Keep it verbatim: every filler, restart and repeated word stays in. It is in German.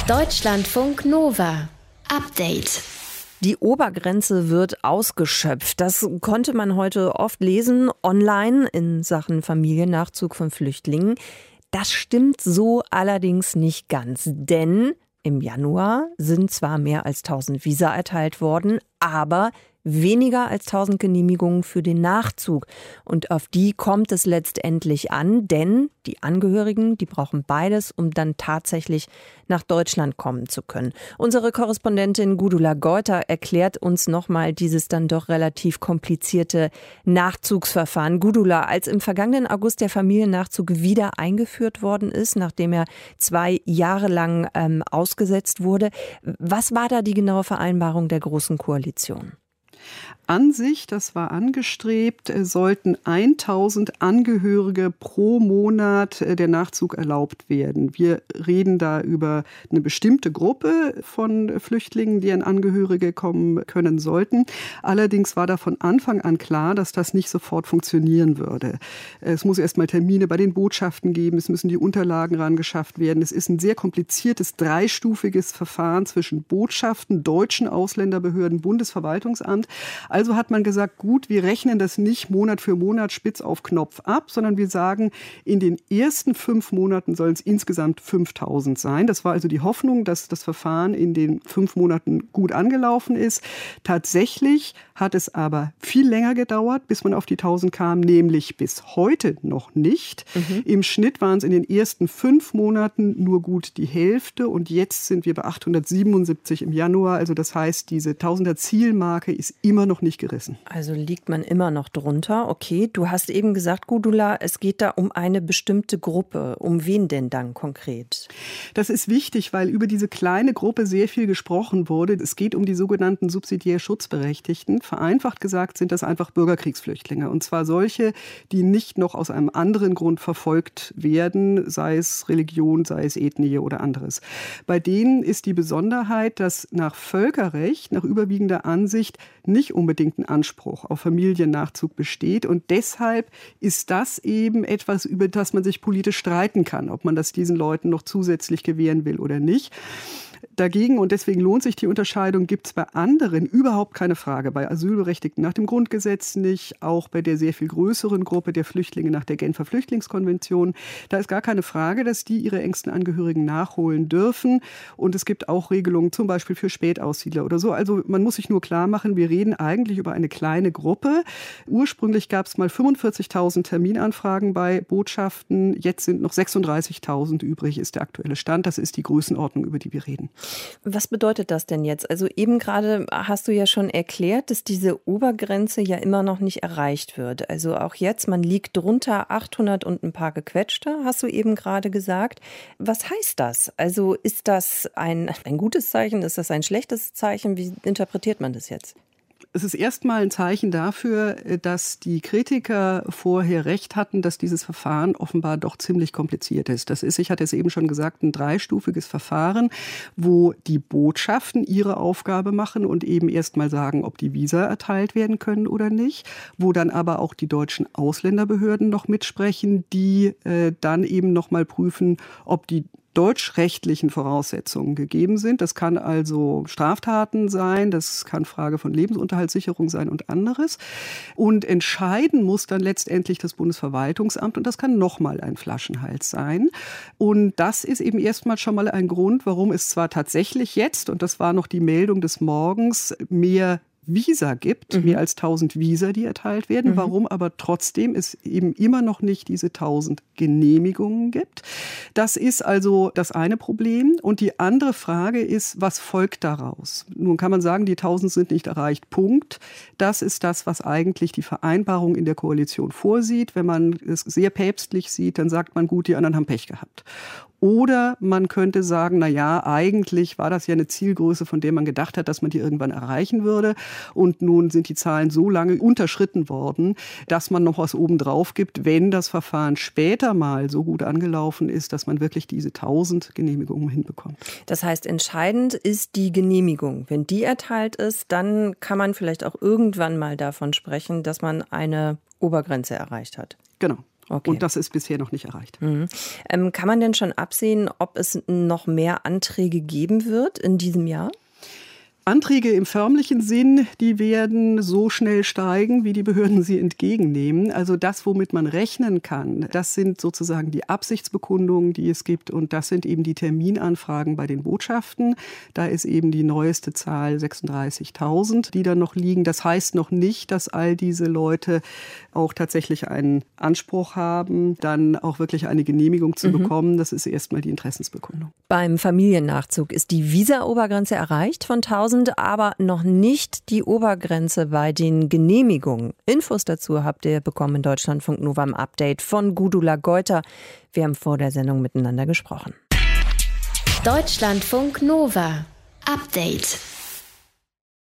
Deutschlandfunk Nova. Update. Die Obergrenze wird ausgeschöpft. Das konnte man heute oft lesen, online in Sachen Familiennachzug von Flüchtlingen. Das stimmt so allerdings nicht ganz, denn im Januar sind zwar mehr als tausend Visa erteilt worden, aber weniger als tausend Genehmigungen für den Nachzug. Und auf die kommt es letztendlich an, denn die Angehörigen, die brauchen beides, um dann tatsächlich nach Deutschland kommen zu können. Unsere Korrespondentin Gudula Geuter erklärt uns nochmal dieses dann doch relativ komplizierte Nachzugsverfahren. Gudula, als im vergangenen August der Familiennachzug wieder eingeführt worden ist, nachdem er zwei Jahre lang ähm, ausgesetzt wurde, was war da die genaue Vereinbarung der Großen Koalition? An sich, das war angestrebt, sollten tausend Angehörige pro Monat der Nachzug erlaubt werden. Wir reden da über eine bestimmte Gruppe von Flüchtlingen, deren Angehörige kommen können sollten. Allerdings war da von Anfang an klar, dass das nicht sofort funktionieren würde. Es muss erst mal Termine bei den Botschaften geben, es müssen die Unterlagen rangeschafft werden. Es ist ein sehr kompliziertes, dreistufiges Verfahren zwischen Botschaften, deutschen Ausländerbehörden, Bundesverwaltungsamt. Also hat man gesagt, gut, wir rechnen das nicht Monat für Monat spitz auf Knopf ab, sondern wir sagen, in den ersten fünf Monaten sollen es insgesamt fünftausend sein. Das war also die Hoffnung, dass das Verfahren in den fünf Monaten gut angelaufen ist. Tatsächlich hat es aber viel länger gedauert, bis man auf die tausend kam, nämlich bis heute noch nicht. Mhm. Im Schnitt waren es in den ersten fünf Monaten nur gut die Hälfte und jetzt sind wir bei achthundertsiebenundsiebzig im Januar. Also das heißt, diese Tausender-Zielmarke ist immer noch nicht gerissen. Also liegt man immer noch drunter. Okay, du hast eben gesagt, Gudula, es geht da um eine bestimmte Gruppe. Um wen denn dann konkret? Das ist wichtig, weil über diese kleine Gruppe sehr viel gesprochen wurde. Es geht um die sogenannten subsidiär Schutzberechtigten. Vereinfacht gesagt sind das einfach Bürgerkriegsflüchtlinge. Und zwar solche, die nicht noch aus einem anderen Grund verfolgt werden, sei es Religion, sei es Ethnie oder anderes. Bei denen ist die Besonderheit, dass nach Völkerrecht, nach überwiegender Ansicht, nicht unbedingt ein Anspruch auf Familiennachzug besteht. Und deshalb ist das eben etwas, über das man sich politisch streiten kann, ob man das diesen Leuten noch zusätzlich gewähren will oder nicht. Dagegen, und deswegen lohnt sich die Unterscheidung, gibt es bei anderen überhaupt keine Frage. Bei Asylberechtigten nach dem Grundgesetz nicht, auch bei der sehr viel größeren Gruppe der Flüchtlinge nach der Genfer Flüchtlingskonvention. Da ist gar keine Frage, dass die ihre engsten Angehörigen nachholen dürfen. Und es gibt auch Regelungen, zum Beispiel für Spätaussiedler oder so. Also man muss sich nur klar machen, wir reden eigentlich über eine kleine Gruppe. Ursprünglich gab es mal fünfundvierzigtausend Terminanfragen bei Botschaften. Jetzt sind noch sechsunddreißigtausend übrig, ist der aktuelle Stand. Das ist die Größenordnung, über die wir reden. Was bedeutet das denn jetzt? Also eben gerade hast du ja schon erklärt, dass diese Obergrenze ja immer noch nicht erreicht wird. Also auch jetzt, man liegt drunter achthundert und ein paar gequetschte, hast du eben gerade gesagt. Was heißt das? Also ist das ein, ein gutes Zeichen? Ist das ein schlechtes Zeichen? Wie interpretiert man das jetzt? Es ist erstmal ein Zeichen dafür, dass die Kritiker vorher recht hatten, dass dieses Verfahren offenbar doch ziemlich kompliziert ist. Das ist, ich hatte es eben schon gesagt, ein dreistufiges Verfahren, wo die Botschaften ihre Aufgabe machen und eben erstmal sagen, ob die Visa erteilt werden können oder nicht, wo dann aber auch die deutschen Ausländerbehörden noch mitsprechen, die äh, dann eben noch mal prüfen, ob die deutschrechtlichen Voraussetzungen gegeben sind. Das kann also Straftaten sein, das kann Frage von Lebensunterhaltssicherung sein und anderes. Und entscheiden muss dann letztendlich das Bundesverwaltungsamt und das kann nochmal ein Flaschenhals sein. Und das ist eben erstmal schon mal ein Grund, warum es zwar tatsächlich jetzt, und das war noch die Meldung des Morgens, mehr Visa gibt, mhm. mehr als tausend Visa, die erteilt werden. Mhm. Warum aber trotzdem es eben immer noch nicht diese tausend Genehmigungen gibt. Das ist also das eine Problem. Und die andere Frage ist, was folgt daraus? Nun kann man sagen, die tausend sind nicht erreicht. Punkt. Das ist das, was eigentlich die Vereinbarung in der Koalition vorsieht. Wenn man es sehr päpstlich sieht, dann sagt man, gut, die anderen haben Pech gehabt. Oder man könnte sagen, na ja, eigentlich war das ja eine Zielgröße, von der man gedacht hat, dass man die irgendwann erreichen würde. Und nun sind die Zahlen so lange unterschritten worden, dass man noch was obendrauf gibt, wenn das Verfahren später mal so gut angelaufen ist, dass man wirklich diese tausend Genehmigungen hinbekommt. Das heißt, entscheidend ist die Genehmigung. Wenn die erteilt ist, dann kann man vielleicht auch irgendwann mal davon sprechen, dass man eine Obergrenze erreicht hat. Genau. Okay. Und das ist bisher noch nicht erreicht. Mhm. Ähm, kann man denn schon absehen, ob es noch mehr Anträge geben wird in diesem Jahr? Anträge im förmlichen Sinn, die werden so schnell steigen, wie die Behörden sie entgegennehmen. Also das, womit man rechnen kann, das sind sozusagen die Absichtsbekundungen, die es gibt. Und das sind eben die Terminanfragen bei den Botschaften. Da ist eben die neueste Zahl sechsunddreißigtausend, die da noch liegen. Das heißt noch nicht, dass all diese Leute auch tatsächlich einen Anspruch haben, dann auch wirklich eine Genehmigung zu mhm. bekommen. Das ist erstmal die Interessensbekundung. Beim Familiennachzug ist die Visa-Obergrenze erreicht von tausend, aber noch nicht die Obergrenze bei den Genehmigungen. Infos dazu habt ihr bekommen in Deutschlandfunk Nova im Update von Gudula Geuter. Wir haben vor der Sendung miteinander gesprochen. Deutschlandfunk Nova Update.